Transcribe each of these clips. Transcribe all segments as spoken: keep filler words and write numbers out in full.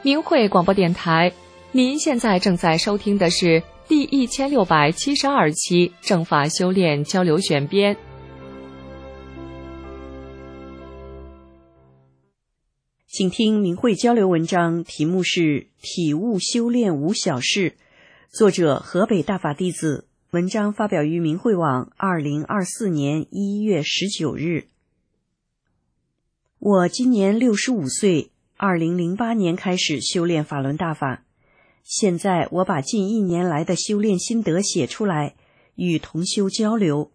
明慧广播电台，您现在正在收听的是第一千六百七十二期正法修炼交流选编。 请听明慧交流文章，题目是体悟修炼无小事，作者河北大法弟子，文章发表于明慧网二零二四年一月十九日。我今年六十五岁，二零零八年开始修炼法轮大法，现在我把近一年来的修炼心得写出来，与同修交流。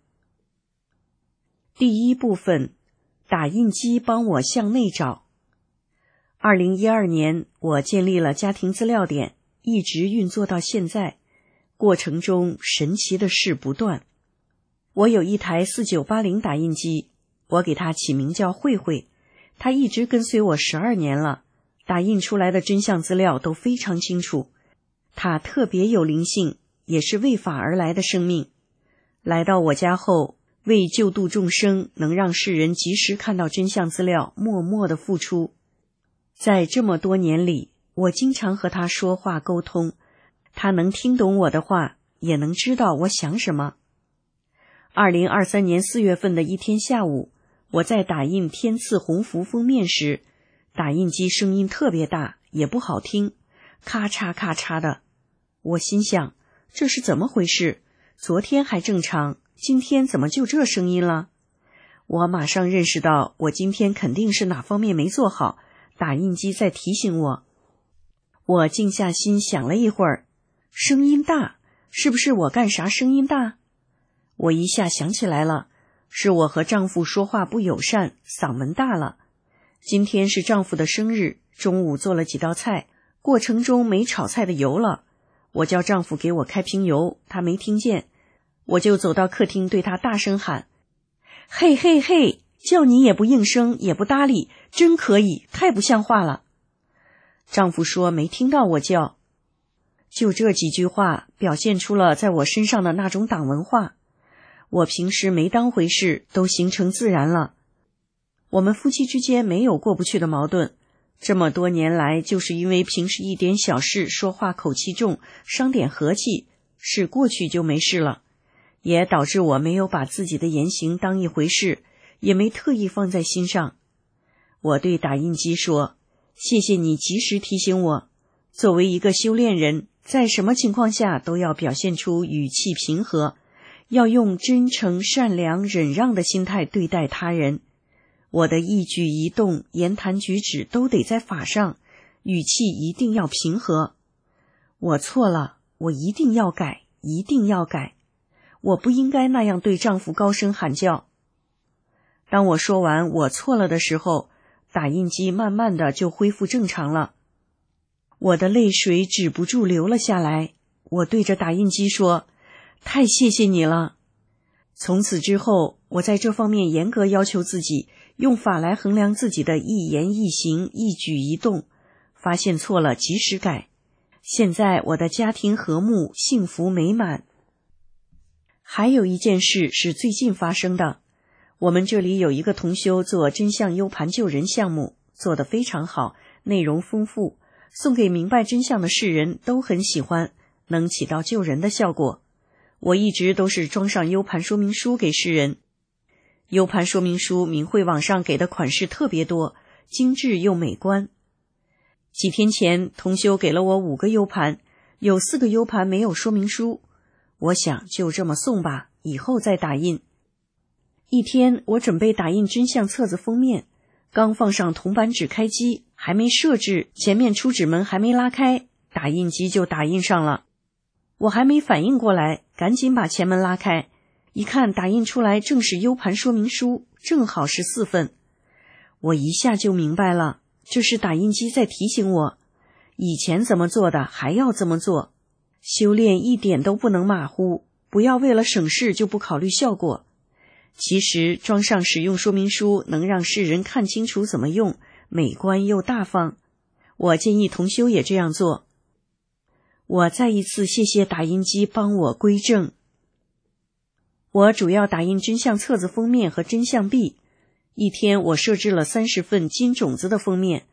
第一部分，打印机帮我向内找。二零一二年，我建立了家庭资料点，一直运作到现在，过程中神奇的事不断。我有一台四九八零打印机，我给它起名叫慧慧，它一直跟随我十二年了，打印出来的真相资料都非常清楚。它特别有灵性，也是为法而来的生命。来到我家后，为救度众生，能让世人及时看到真相资料，默默的付出。在这么多年里，我经常和他说话沟通，他能听懂我的话，也能知道我想什么。二零二三年四月份的一天下午，我在打印天赐鸿福封面时，打印机声音特别大，也不好听，咔嚓咔嚓的。我心想，这是怎么回事？昨天还正常，今天怎么就这声音了？我马上认识到，我今天肯定是哪方面没做好，打印机在提醒我。我静下心想了一会儿，声音大，是不是我干啥声音大？我一下想起来了，是我和丈夫说话不友善，嗓门大了。今天是丈夫的生日，中午做了几道菜，过程中没炒菜的油了，我叫丈夫给我开瓶油，他没听见，我就走到客厅对他大声喊，嘿嘿嘿，叫你也不应声，也不搭理，真可以，太不像话了。丈夫说没听到我叫。就这几句话表现出了在我身上的那种党文化，我平时没当回事，都形成自然了。我们夫妻之间没有过不去的矛盾，这么多年来就是因为平时一点小事说话口气重，伤点和气，事过去就没事了，也导致我没有把自己的言行当一回事，也没特意放在心上。我对打印机说，谢谢你及时提醒我，作为一个修炼人，在什么情况下都要表现出语气平和，要用真诚、善良、忍让的心态对待他人。我的一举一动、言谈举止都得在法上，语气一定要平和。我错了，我一定要改，一定要改。我不应该那样对丈夫高声喊叫。当我说完我错了的时候，打印机慢慢的就恢复正常了。我的泪水止不住流了下来，我对着打印机说，太谢谢你了。从此之后，我在这方面严格要求自己，用法来衡量自己的一言一行、一举一动，发现错了及时改。现在我的家庭和睦、幸福美满。还有一件事是最近发生的，我们这里有一个同修做真相 U 盘救人项目，做得非常好，内容丰富，送给明白真相的世人都很喜欢，能起到救人的效果。我一直都是装上 U 盘说明书给世人。U 盘说明书明慧网上给的款式特别多，精致又美观。几天前，同修给了我五个 U 盘，有四个 U 盘没有说明书。我想就这么送吧，以后再打印。一天，我准备打印真相册子封面，刚放上铜板纸开机，还没设置，前面出纸门还没拉开，打印机就打印上了。我还没反应过来，赶紧把前门拉开，一看打印出来正是 U 盘说明书，正好是四份。我一下就明白了，这是打印机在提醒我，以前怎么做的还要这么做。修炼一点都不能马虎，不要为了省事就不考虑效果。其实装上使用说明书能让世人看清楚怎么用，美观又大方。我建议同修也这样做。我再一次谢谢打印机帮我归正。我主要打印真相册子封面和真相币，一天我设置了三十份金种子的封面，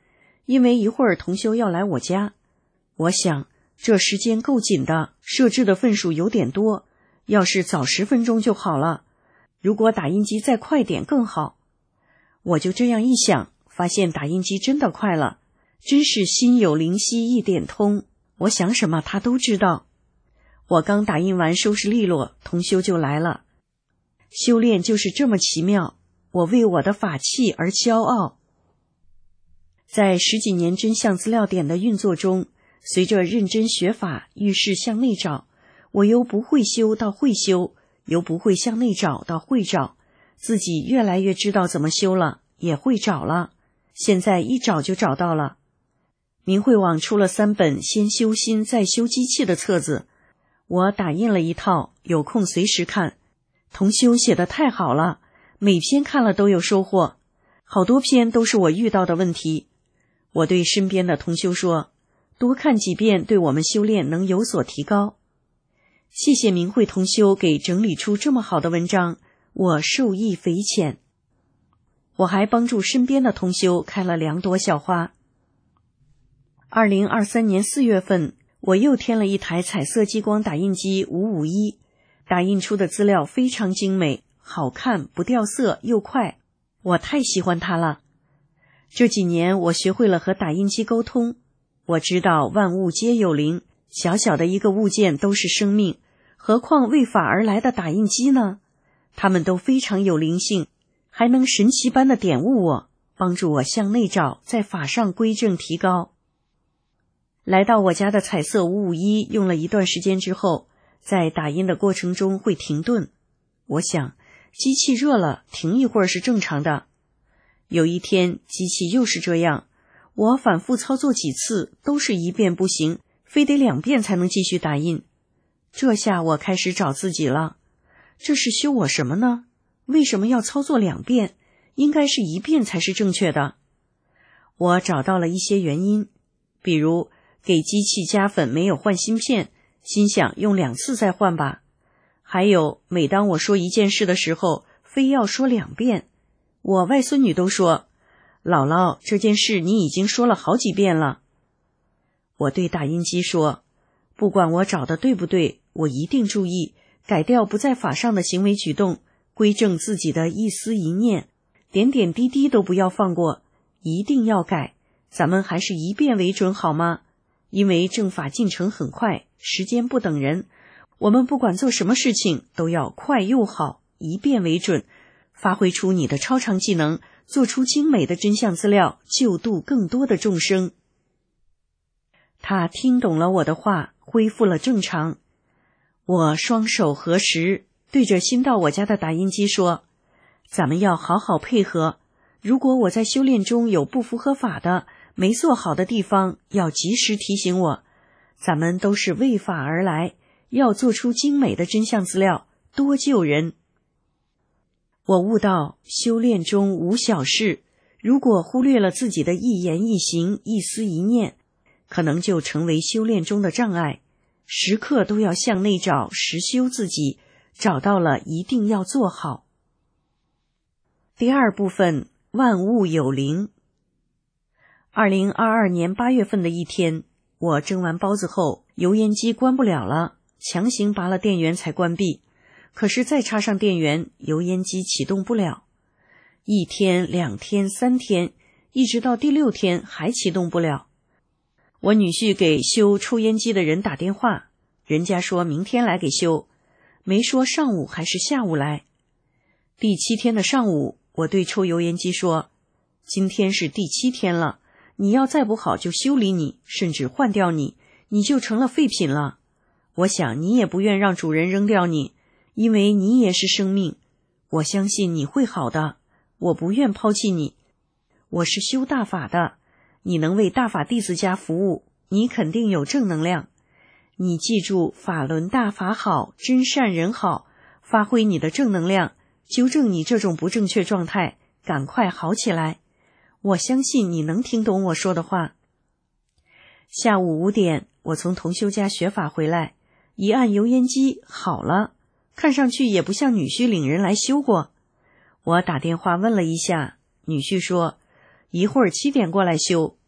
因为一会儿同修要来我家。我想这时间够紧的，设置的分数有点多，要是早十分钟就好了，如果打印机再快点更好。我就这样一想，发现打印机真的快了，真是心有灵犀一点通，我想什么他都知道。我刚打印完收拾利落，同修就来了。修炼就是这么奇妙，我为我的法器而骄傲。在十几年真相资料点的运作中，随着认真学法，遇事向内找，我由不会修到会修，由不会向内找到会找，自己越来越知道怎么修了，也会找了，现在一找就找到了。明慧网出了三本先修心再修机器的册子，我打印了一套，有空随时看。同修写得太好了，每篇看了都有收获，好多篇都是我遇到的问题。我对身边的同修说，多看几遍对我们修炼能有所提高。谢谢明慧同修给整理出这么好的文章，我受益匪浅。我还帮助身边的同修开了两朵小花。二零二三年四月份，我又添了一台彩色激光打印机五五一，打印出的资料非常精美，好看，不掉色，又快，我太喜欢它了。这几年我学会了和打印机沟通，我知道万物皆有灵，小小的一个物件都是生命，何况为法而来的打印机呢？它们都非常有灵性，还能神奇般的点悟我，帮助我向内找，在法上归正提高。来到我家的彩色五五一用了一段时间之后，在打印的过程中会停顿，我想机器热了，停一会儿是正常的。有一天机器又是这样，我反复操作几次，都是一遍不行，非得两遍才能继续打印。这下我开始找自己了，这是修我什么呢？为什么要操作两遍？应该是一遍才是正确的。我找到了一些原因，比如给机器加粉没有换芯片，心想用两次再换吧。还有每当我说一件事的时候，非要说两遍。我外孙女都说，姥姥，这件事你已经说了好几遍了。我对打印机说，不管我找的对不对，我一定注意改掉不在法上的行为举动，归正自己的一思一念，点点滴滴都不要放过，一定要改。咱们还是一遍为准好吗？因为正法进程很快，时间不等人，我们不管做什么事情都要快又好，一遍为准，发挥出你的超常技能，做出精美的真相资料，救度更多的众生。他听懂了我的话，恢复了正常。我双手合十，对着新到我家的打印机说，咱们要好好配合，如果我在修炼中有不符合法的，没做好的地方，要及时提醒我。咱们都是为法而来，要做出精美的真相资料，多救人。我悟到修炼中无小事，如果忽略了自己的一言一行、一思一念，可能就成为修炼中的障碍。时刻都要向内找，实修自己，找到了一定要做好。第二部分，万物有灵。二零二二年八月份的一天，我蒸完包子后，油烟机关不了了，强行拔了电源才关闭。可是再插上电源，油烟机启动不了。一天、两天、三天，一直到第六天还启动不了。我女婿给修抽烟机的人打电话，人家说明天来给修，没说上午还是下午来。第七天的上午，我对抽油烟机说，今天是第七天了，你要再不好就修理你，甚至换掉你，你就成了废品了。我想你也不愿让主人扔掉你，因为你也是生命，我相信你会好的，我不愿抛弃你。我是修大法的，你能为大法弟子家服务，你肯定有正能量。你记住，法轮大法好，真善人好，发挥你的正能量，纠正你这种不正确状态，赶快好起来。我相信你能听懂我说的话。下午五点，我从同修家学法回来，一按油烟机好了，看上去也不像女婿领人来修过。我打电话问了一下，女婿说一会儿七点过来修。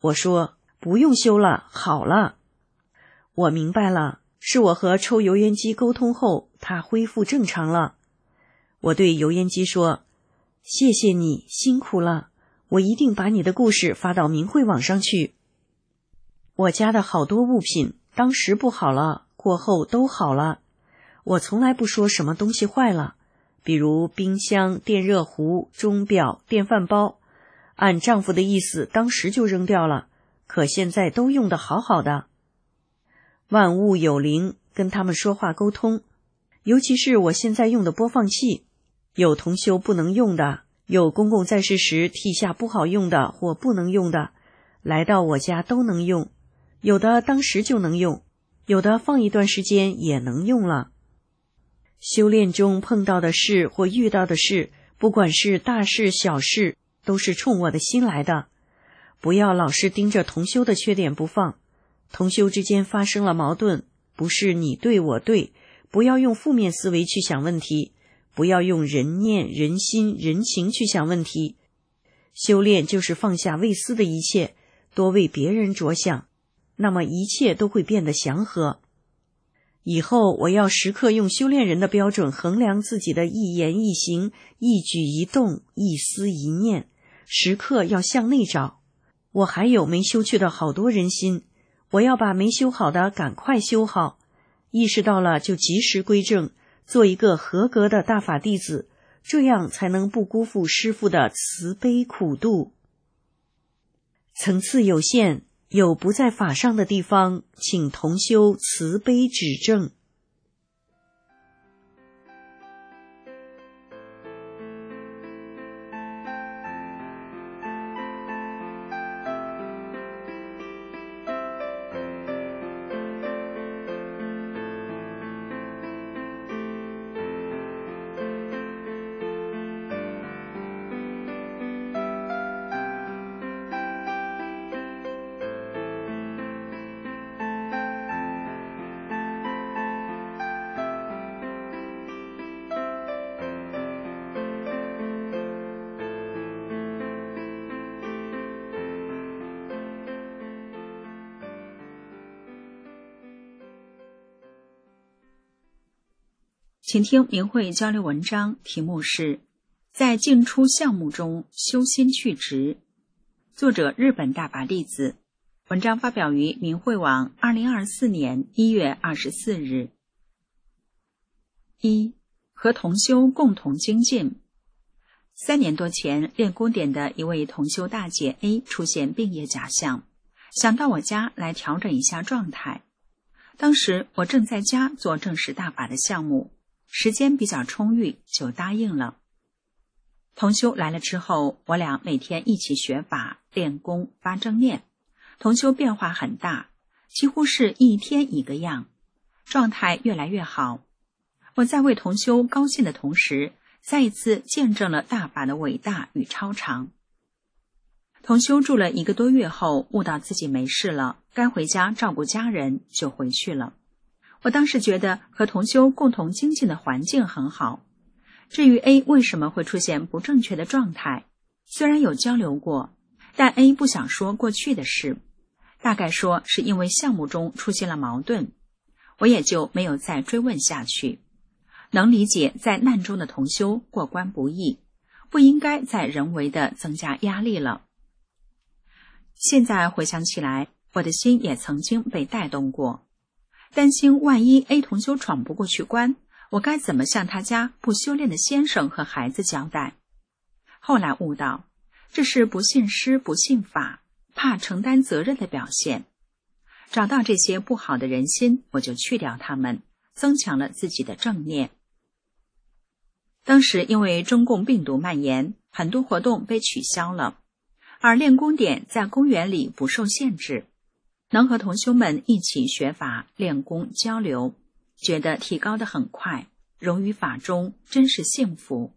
我说不用修了，好了。我明白了，是我和抽油烟机沟通后，它恢复正常了。我对油烟机说，谢谢你，辛苦了，我一定把你的故事发到明慧网上去。我家的好多物品当时不好了，过后都好了。我从来不说什么东西坏了，比如冰箱、电热壶、钟表、电饭煲，按丈夫的意思当时就扔掉了，可现在都用得好好的。万物有灵，跟他们说话沟通，尤其是我现在用的播放器，有同修不能用的，有公公在世时替下不好用的或不能用的，来到我家都能用，有的当时就能用，有的放一段时间也能用了。修炼中碰到的事或遇到的事，不管是大事小事，都是冲我的心来的。不要老是盯着同修的缺点不放，同修之间发生了矛盾，不是你对我对，不要用负面思维去想问题，不要用人念、人心、人情去想问题。修炼就是放下为私的一切，多为别人着想，那么一切都会变得祥和。以后我要时刻用修炼人的标准衡量自己的一言一行、一举一动、一思一念，时刻要向内找。我还有没修去的好多人心，我要把没修好的赶快修好，意识到了就及时归正，做一个合格的大法弟子，这样才能不辜负师父的慈悲苦度。层次有限，有不在法上的地方，请同修慈悲指正。 请听明慧交流文章，题目是在进出项目中修心去执，作者日本大法弟子，文章发表于明慧网二零二四年一月二十四日。一、和同修共同精进。三年多前，练功点的一位同修大姐 A 出现病业假象，想到我家来调整一下状态。当时我正在家做正式大法的项目，时间比较充裕，就答应了。同修来了之后，我俩每天一起学法、练功、发正念。同修变化很大，几乎是一天一个样，状态越来越好。我在为同修高兴的同时，再一次见证了大法的伟大与超常。同修住了一个多月后，悟到自己没事了，该回家照顾家人，就回去了。我当时觉得和同修共同精进的环境很好。至于 A 为什么会出现不正确的状态，虽然有交流过，但 A 不想说过去的事，大概说是因为项目中出现了矛盾，我也就没有再追问下去。能理解在难中的同修过关不易，不应该再人为的增加压力了。现在回想起来，我的心也曾经被带动过，担心万一 A 同修闯不过去关，我该怎么向他家不修炼的先生和孩子交代。后来悟到，这是不信师不信法，怕承担责任的表现。找到这些不好的人心，我就去掉他们，增强了自己的正念。当时因为中共病毒蔓延，很多活动被取消了，而练功点在公园里不受限制，能和同修们一起学法、练功、交流，觉得提高得很快，融于法中，真是幸福。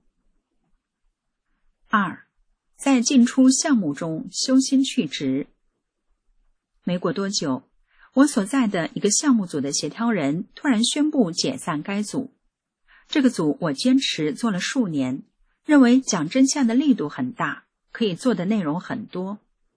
二、在进出项目中修心去执。没过多久，我所在的一个项目组的协调人突然宣布解散该组。这个组我坚持做了数年，认为讲真相的力度很大，可以做的内容很多。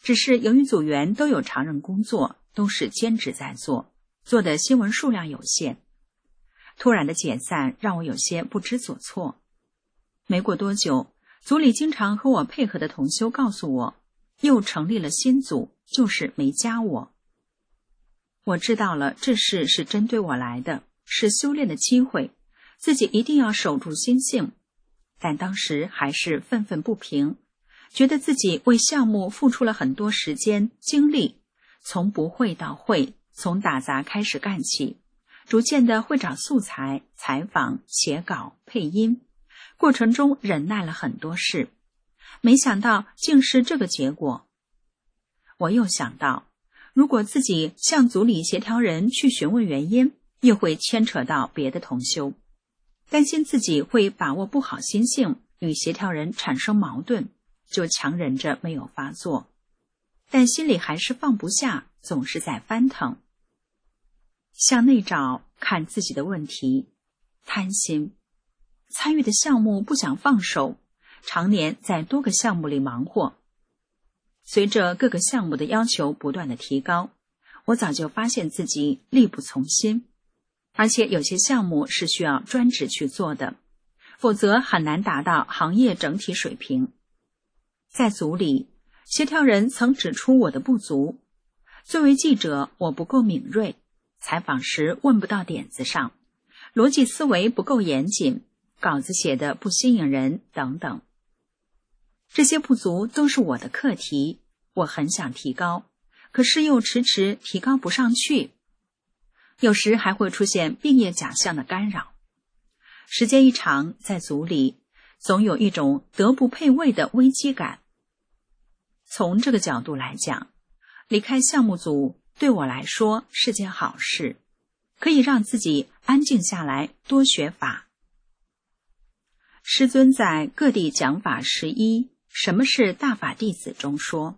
只是由于组员都有常人工作，都是兼职在做，做的新闻数量有限。突然的解散让我有些不知所措。没过多久，组里经常和我配合的同修告诉我，又成立了新组，就是没加我。我知道了，这事是针对我来的，是修炼的机会，自己一定要守住心性。但当时还是愤愤不平，觉得自己为项目付出了很多时间精力，从不会到会，从打杂开始干起，逐渐的会找素材、采访、写稿、配音，过程中忍耐了很多事，没想到竟是这个结果。我又想到，如果自己向组里协调人去询问原因，又会牵扯到别的同修，担心自己会把握不好心性，与协调人产生矛盾，就强忍着没有发作，但心里还是放不下，总是在翻腾。向内找，看自己的问题，贪心，参与的项目不想放手，常年在多个项目里忙活。随着各个项目的要求不断的提高，我早就发现自己力不从心，而且有些项目是需要专职去做的，否则很难达到行业整体水平。在组里，协调人曾指出我的不足，作为记者，我不够敏锐，采访时问不到点子上，逻辑思维不够严谨，稿子写得不吸引人等等。这些不足都是我的课题，我很想提高，可是又迟迟提高不上去。有时还会出现并业假象的干扰。时间一长，在组里总有一种德不配位的危机感。从这个角度来讲，离开项目组对我来说是件好事，可以让自己安静下来，多学法。师尊在各地讲法十一什么是大法弟子中说，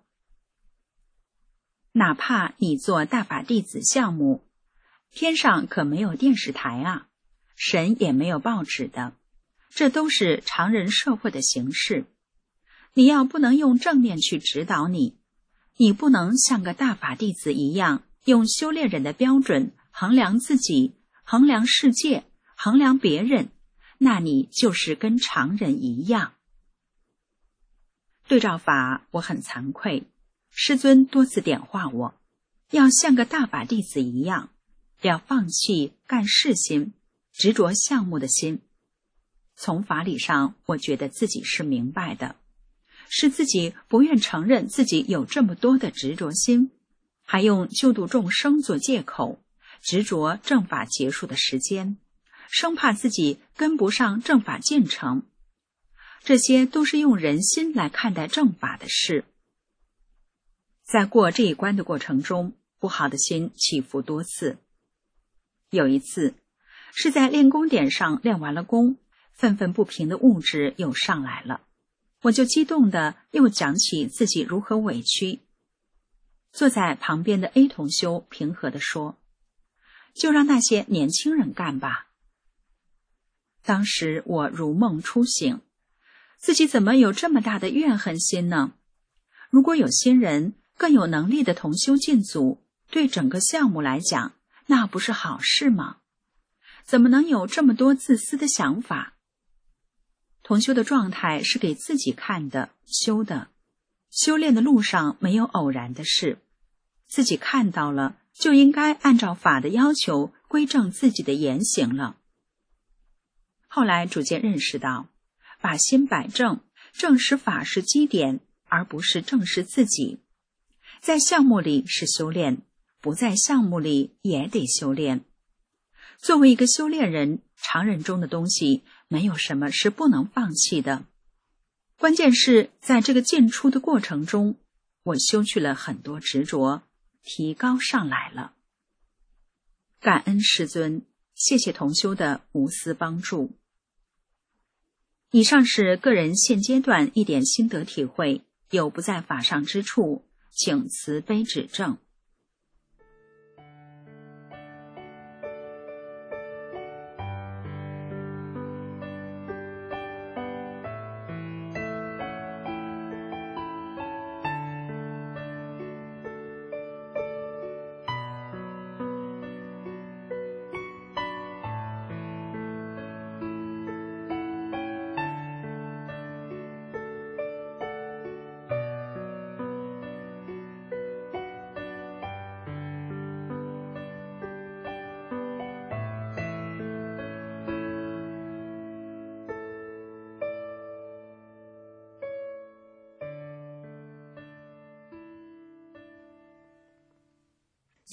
哪怕你做大法弟子项目，天上可没有电视台啊，神也没有报纸的，这都是常人社会的形式。你要不能用正念去指导你，你不能像个大法弟子一样，用修炼人的标准衡量自己，衡量世界，衡量别人，那你就是跟常人一样。对照法，我很惭愧，师尊多次点化我，要像个大法弟子一样，要放弃干事心，执着项目的心。从法理上，我觉得自己是明白的，是自己不愿承认自己有这么多的执着心，还用救度众生做借口，执着正法结束的时间，生怕自己跟不上正法进程。这些都是用人心来看待正法的事。在过这一关的过程中，不好的心起伏多次。有一次是在练功点上练完了功，愤愤不平的物质又上来了，我就激动的又讲起自己如何委屈。坐在旁边的 A 同修平和地说，就让那些年轻人干吧。当时我如梦初醒，自己怎么有这么大的怨恨心呢？如果有新人更有能力的同修进组，对整个项目来讲，那不是好事吗？怎么能有这么多自私的想法？同修的状态是给自己看的，修的。修炼的路上没有偶然的事，自己看到了，就应该按照法的要求归正自己的言行了。后来逐渐认识到，把心摆正，正视法是基点，而不是正视自己。在项目里是修炼，不在项目里也得修炼。作为一个修炼人，常人中的东西没有什么是不能放弃的。关键是在这个进出的过程中，我修去了很多执着，提高上来了。感恩师尊，谢谢同修的无私帮助。以上是个人现阶段一点心得体会，有不在法上之处，请慈悲指正。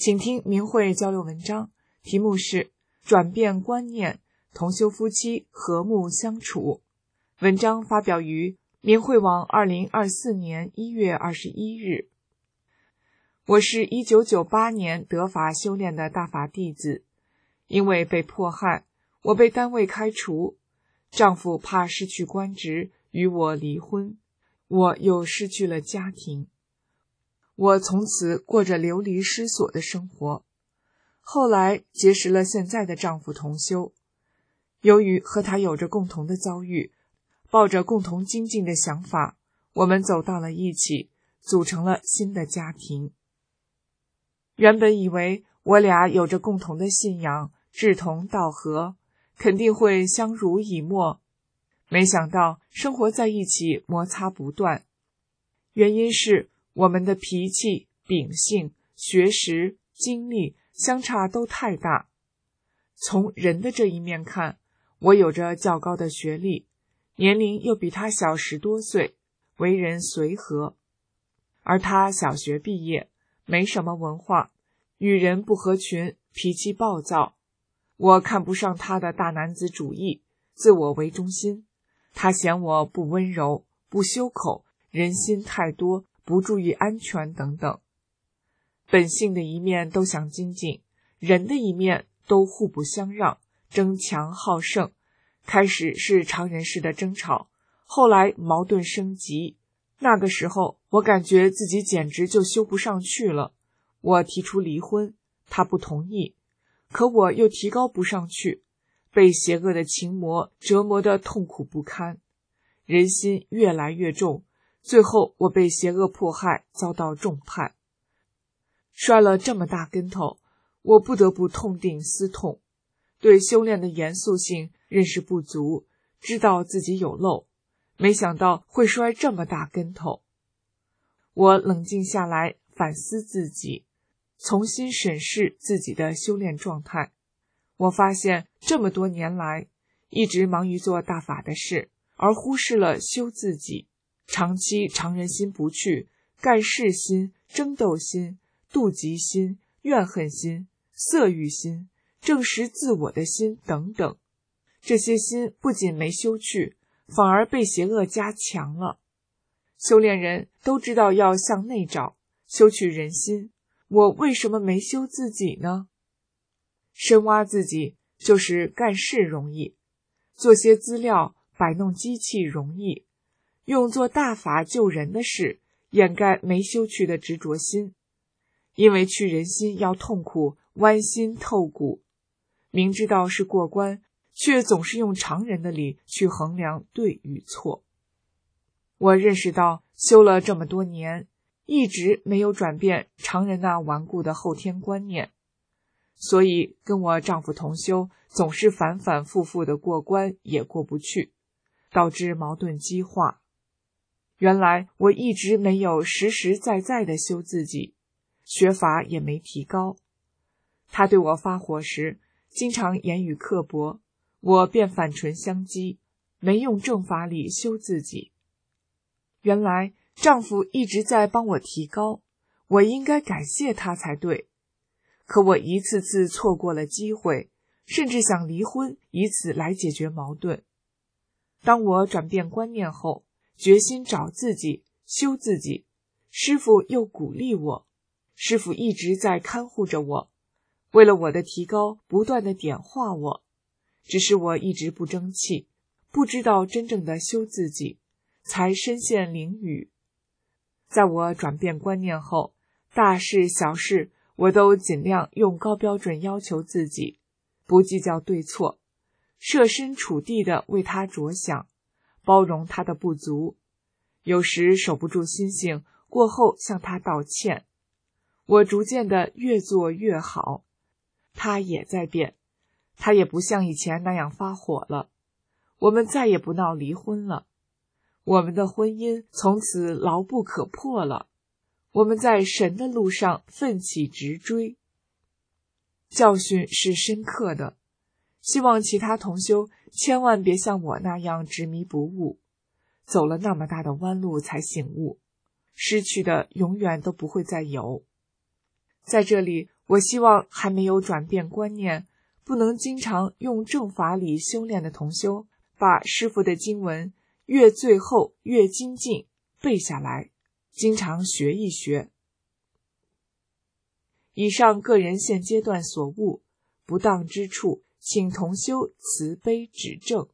请听明慧交流文章，题目是转变观念，同修夫妻和睦相处。文章发表于明慧网二零二四年一月二十一日。我是一九九八年得法修炼的大法弟子，因为被迫害，我被单位开除，丈夫怕失去官职，与我离婚，我又失去了家庭。我从此过着流离失所的生活。后来结识了现在的丈夫同修，由于和他有着共同的遭遇，抱着共同精进的想法，我们走到了一起，组成了新的家庭。原本以为我俩有着共同的信仰，志同道合，肯定会相濡以沫，没想到生活在一起摩擦不断。原因是我们的脾气、秉性、学识、经历相差都太大。从人的这一面看，我有着较高的学历，年龄又比他小十多岁，为人随和。而他小学毕业，没什么文化，与人不合群，脾气暴躁。我看不上他的大男子主义，自我为中心。他嫌我不温柔，不修口，人心太多，不注意安全等等。本性的一面都想精进，人的一面都互不相让，争强好胜。开始是常人式的争吵，后来矛盾升级。那个时候我感觉自己简直就修不上去了。我提出离婚，他不同意，可我又提高不上去，被邪恶的情魔折磨得痛苦不堪，人心越来越重，最后我被邪恶迫害，遭到重判。摔了这么大跟头，我不得不痛定思痛，对修炼的严肃性认识不足，知道自己有漏，没想到会摔这么大跟头。我冷静下来，反思自己，重新审视自己的修炼状态。我发现这么多年来，一直忙于做大法的事，而忽视了修自己。长期常人心不去，干事心、争斗心、妒忌心、怨恨心、色欲心、证实自我的心等等，这些心不仅没修去，反而被邪恶加强了。修炼人都知道要向内找，修去人心，我为什么没修自己呢？深挖自己就是干事容易，做些资料摆弄机器容易，用做大法救人的事掩盖没修去的执着心。因为去人心要痛苦，剜心透骨，明知道是过关，却总是用常人的理去衡量对与错。我认识到修了这么多年，一直没有转变常人那顽固的后天观念，所以跟我丈夫同修总是反反复复的过关也过不去，导致矛盾激化。原来我一直没有实实在在的修自己，学法也没提高。他对我发火时，经常言语刻薄，我便反唇相讥，没用正法理修自己。原来丈夫一直在帮我提高，我应该感谢他才对。可我一次次错过了机会，甚至想离婚，以此来解决矛盾。当我转变观念后，决心找自己，修自己，师父又鼓励我。师父一直在看护着我，为了我的提高，不断地点化我。只是我一直不争气，不知道真正的修自己，才身陷囹圄。在我转变观念后，大事小事我都尽量用高标准要求自己，不计较对错，设身处地地为他着想，包容他的不足。有时守不住心性，过后向他道歉。我逐渐的越做越好，他也在变，他也不像以前那样发火了。我们再也不闹离婚了，我们的婚姻从此牢不可破了。我们在神的路上奋起直追。教训是深刻的，希望其他同修千万别像我那样执迷不悟，走了那么大的弯路才醒悟，失去的永远都不会再有。在这里， 我希望还没有转变观念，不能经常用正法理修炼的同修，把师父的经文越最后越精进背下来，经常学一学。以上个人现阶段所悟不当之处，请同修慈悲指正。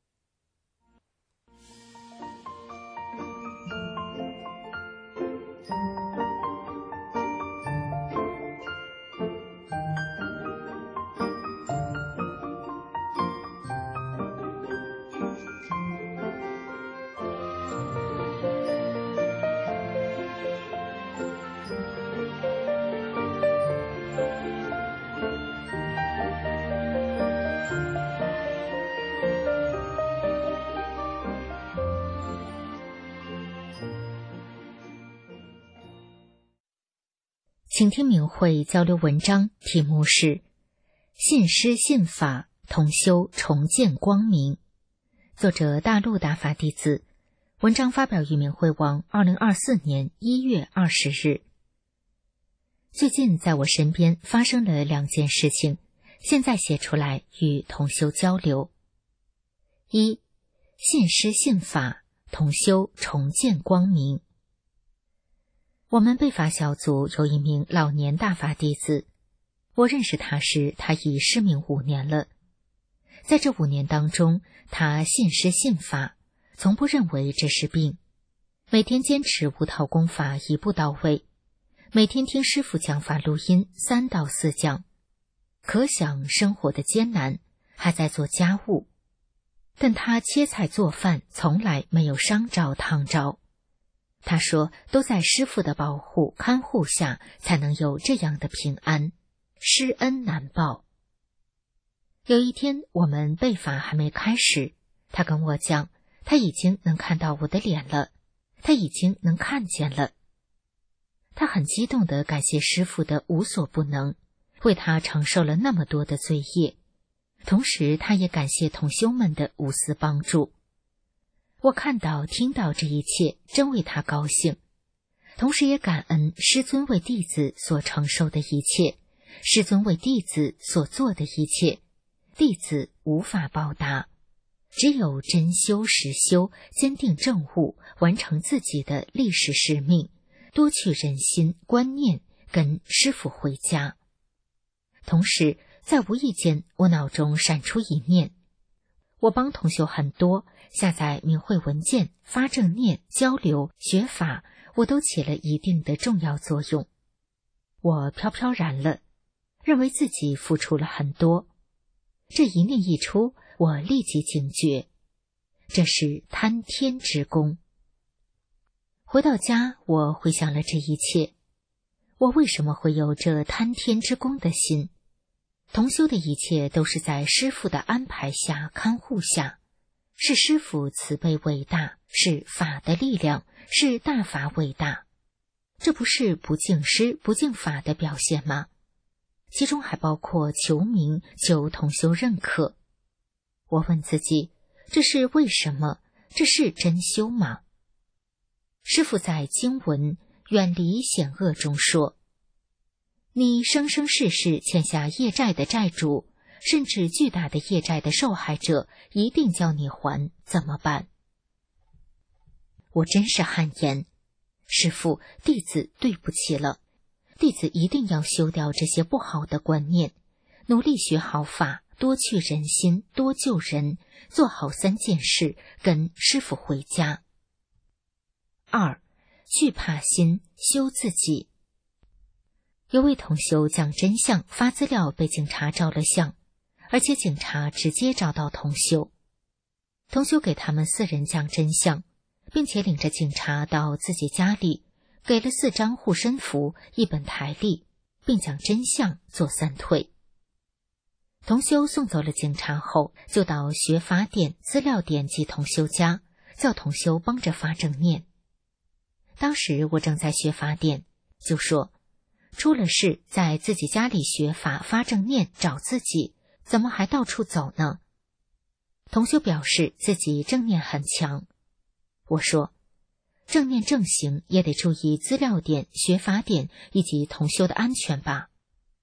请听明慧交流文章，题目是信师信法，同修重见光明。作者大陆大法弟子，文章发表于明慧网二零二四年一月二十日。最近在我身边发生了两件事情，现在写出来与同修交流。一，信师信法，同修重见光明。我们备法小组有一名老年大法弟子，我认识他时，他已失明五年了。在这五年当中，他信师信法，从不认为这是病，每天坚持无套功法一步到位，每天听师父讲法录音三到四讲，可想生活的艰难，还在做家务，但他切菜做饭从来没有伤着烫着。他说都在师父的保护看护下才能有这样的平安，施恩难报。有一天我们备法还没开始，他跟我讲他已经能看到我的脸了，他已经能看见了。他很激动地感谢师父的无所不能，为他承受了那么多的罪业，同时他也感谢同修们的无私帮助。我看到听到这一切，真为他高兴，同时也感恩师尊为弟子所承受的一切，师尊为弟子所做的一切，弟子无法报答，只有真修实修，坚定正悟，完成自己的历史使命，多去人心观念，跟师父回家。同时在无意间，我脑中闪出一念，我帮同修很多，下载明慧文件、发正念、交流、学法，我都起了一定的重要作用。我飘飘然了，认为自己付出了很多。这一念一出，我立即警觉，这是贪天之功。回到家，我回想了这一切，我为什么会有这贪天之功的心？同修的一切都是在师父的安排下看护下，是师父慈悲伟大，是法的力量，是大法伟大，这不是不敬师不敬法的表现吗？其中还包括求名求同修认可。我问自己，这是为什么？这是真修吗？师父在经文远离险恶中说，你生生世世欠下业债的债主，甚至巨大的业债的受害者，一定叫你还，怎么办？我真是汗颜，师父，弟子对不起了，弟子一定要修掉这些不好的观念，努力学好法，多去人心，多救人，做好三件事，跟师父回家。二，惧怕心，修自己。有位同修讲真相发资料被警察照了相，而且警察直接找到同修。同修给他们四人讲真相，并且领着警察到自己家里，给了四张护身符、一本台历，并将真相做三退。同修送走了警察后，就到学法点、资料点及同修家，叫同修帮着发正念。当时我正在学法点，就说出了事在自己家里学法发正念找自己，怎么还到处走呢？同修表示自己正念很强。我说正念正行也得注意资料点、学法点以及同修的安全吧。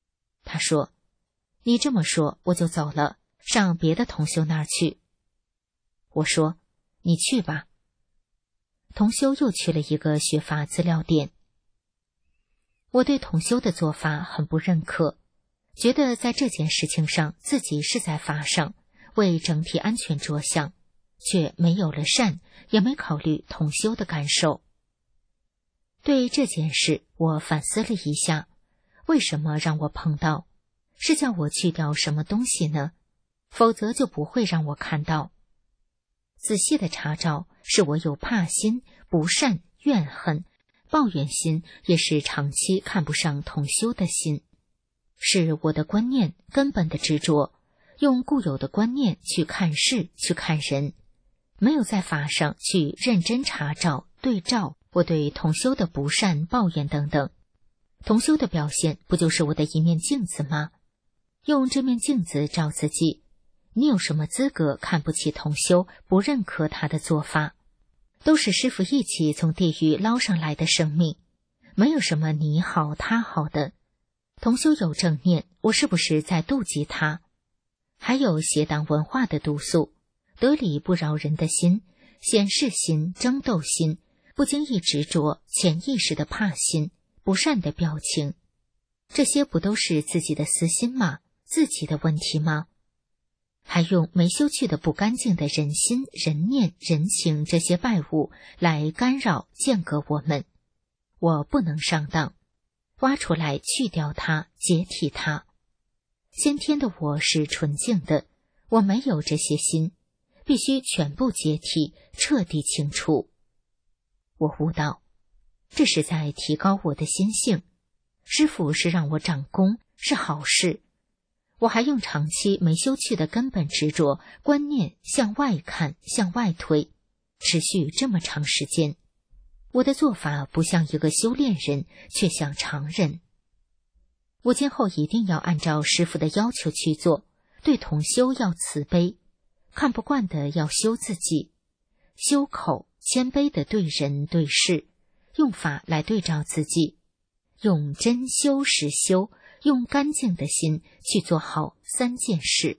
他说：“你这么说，我就走了，上别的同修那儿去。”我说：“你去吧。”同修又去了一个学法资料店。我对同修的做法很不认可，觉得在这件事情上自己是在法上，为整体安全着想，却没有了善，也没考虑同修的感受。对这件事，我反思了一下，为什么让我碰到？是叫我去掉什么东西呢？否则就不会让我看到。仔细的查找，是我有怕心、不善、怨恨、抱怨心，也是长期看不上同修的心，是我的观念根本的执着，用固有的观念去看事、去看人，没有在法上去认真查找、对照我对同修的不善、抱怨等等。同修的表现不就是我的一面镜子吗？用这面镜子照自己，你有什么资格看不起同修，不认可他的做法？都是师父一起从地狱捞上来的生命，没有什么你好他好的。同修有正念，我是不是在妒忌他？还有邪党文化的毒素，得理不饶人的心，显示心、争斗心，不经意执着、潜意识的怕心、不善的表情，这些不都是自己的私心吗？自己的问题吗？还用没修去的不干净的人心、人念、人情这些败物来干扰、间隔我们。我不能上当，挖出来去掉它，解体它。先天的我是纯净的，我没有这些心，必须全部解体，彻底清除。我悟道，这是在提高我的心性。师父是让我长功，是好事。我还用长期没修去的根本执着观念向外看，向外推，持续这么长时间。我的做法不像一个修炼人，却像常人。我今后一定要按照师父的要求去做，对同修要慈悲，看不惯的要修自己，修口谦卑的对人对事，用法来对照自己，用真修实修，用干净的心去做好三件事。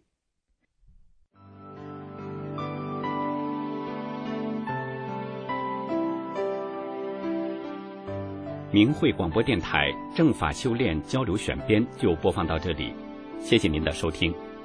明慧广播电台正法修炼交流选编就播放到这里，谢谢您的收听。